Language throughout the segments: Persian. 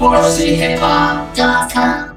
4chhiphop.com.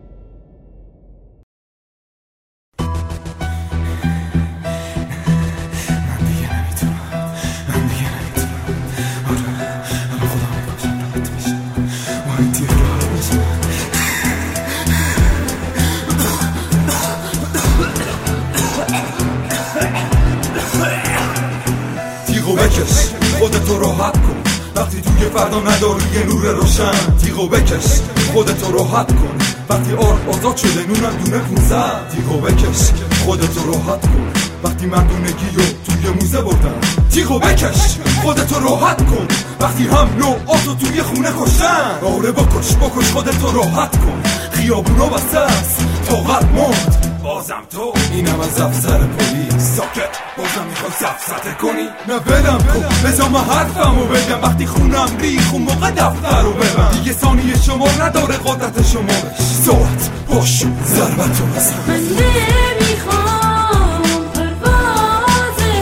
تیغو بکش خودتو راحت کن وقتی توی فردا نداری یه نور روشن. تیغو بکش خودتو راحت کن وقتی آزاد شده نونم دونه 15. تیغو بکش خودتو راحت کن وقتی مردونگی رو توی موزه بردن. تیغو بکش خودتو راحت کن وقتی هم نوعاتو توی خونه کشتن. آره بکش خودتو راحت کن خیابونا بسته است طاقت موند بازم تو. اینم از افسر پلیس ساکت بازم میخوای سفسطه کنی؟ نه ولم کن بذار من حرفمو بگم. وقتی خونم ریخ اون موقع دفتر رو ببن. دیگه ثانیه شمار نداره قدرت شمارش. ساعت باشو ضربتو بزن. من نمیخوام پروازه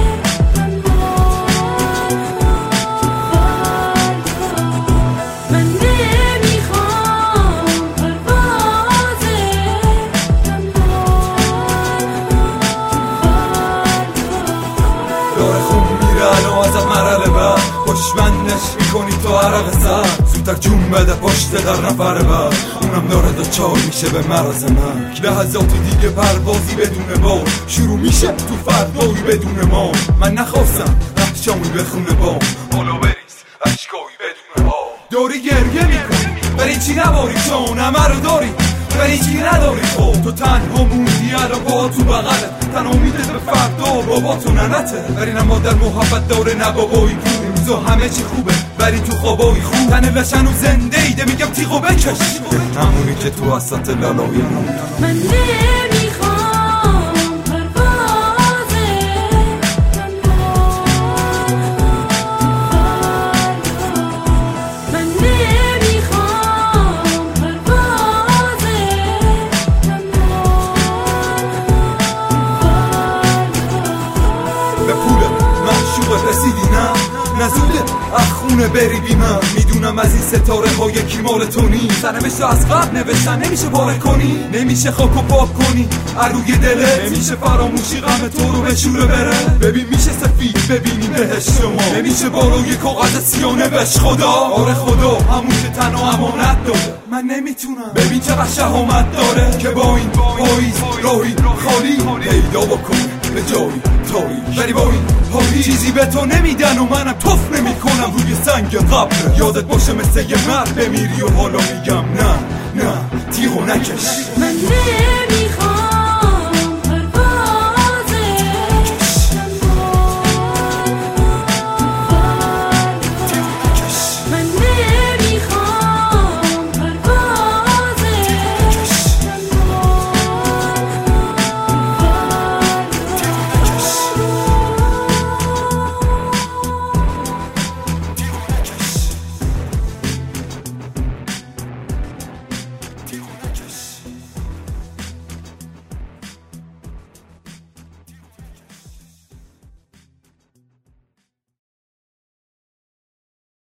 من نمیخوام پروازه داره خون میره الان ازت مرحله بعد خوشمندش میکنی تو عرق سر. زودتر جون بده پشت در نفر بعد اونم داره دوچار میشه به مرز مرگ. لحظاتی دیگه پروازی بدون بار شروع میشه تو فردایی بدون ما. من نخواستم شامی بخونه بام بالا بریز اشکایی بدون آب. داری گریه میکنی بری چی نباری چون همه رو داری بری چی نداری خود. تو تنها موندی الان با تو بغلت تنها میده به فردا بابا تو ننته. بری نه مادر محبت داره نه بابایی بود تو همه چی خوبه بری تو خوابایی خوب. تنه لشن و زنده ایده میگم تیغو بکش همونی که تو وسط لالایی من نمیخوام پروازه من نمیخوام پروازه به پول معشوق رسیدی نه نزوده اخونه بری بی من. میدونم از این ستاره ها یکی مال تو نیست. سرنوشت از قبل نوشتن نمیشه پاره کنی نمیشه خاکو پاک کنی اروی دلت. نمیشه فراموشی غم تو رو به شوره بره. ببین میشه سفید ببینی بهش شما. نمیشه با روی کاغذ سیانه بش خدا. آره خدا همون که تنها امانت داره. من نمیتونم ببین چقدر شهامت داره که با این پاییز راهی خالی پیدا بکن به جایی تایی. بری با این پایی چیزی به تو نمیدن و منم توف نمیکنم روی سنگ قبر. یادت باشه مثل یه مرد بمیری و حالا میگم نه تیغو نکش. من